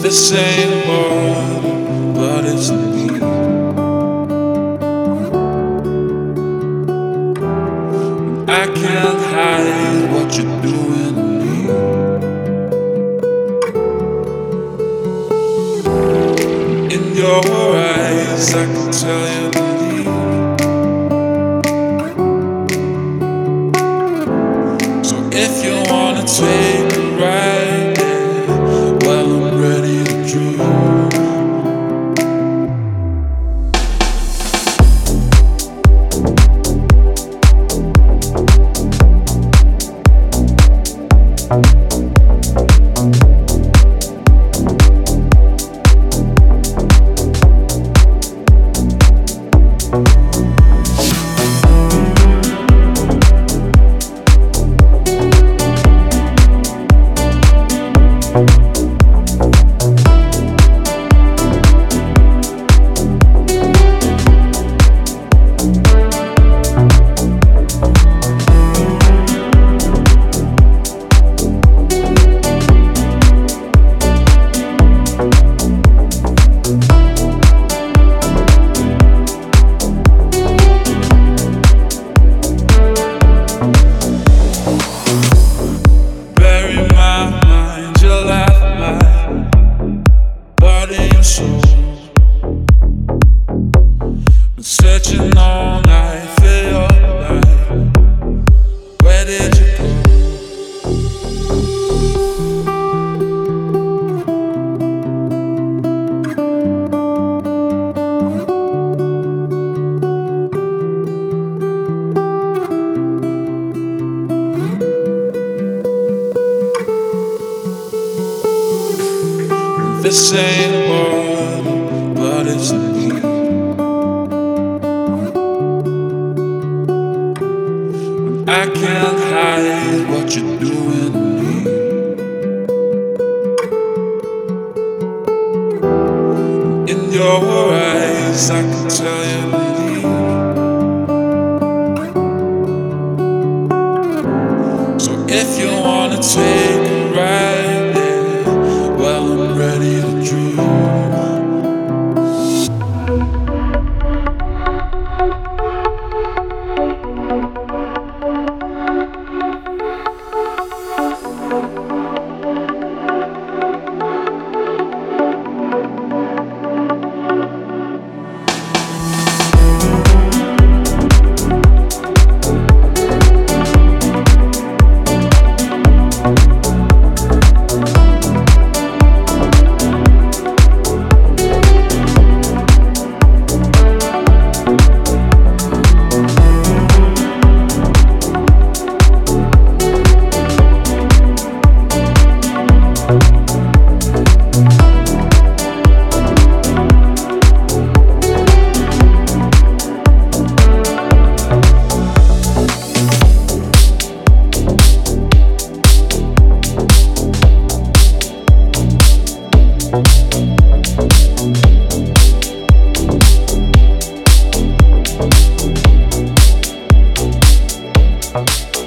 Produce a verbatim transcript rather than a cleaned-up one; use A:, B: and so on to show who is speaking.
A: This ain't a war, but it's me. I can't hide what you're doing to me. In your eyes, I can tell you believe. So if you wanna take a ride, yeah, well, I'm ready to drive. Searching all night for your life. Where did you go? This ain't a war, but it's me. I can't hide what you're doing to me. In your eyes, I can tell you believe. So if you wanna take a ride,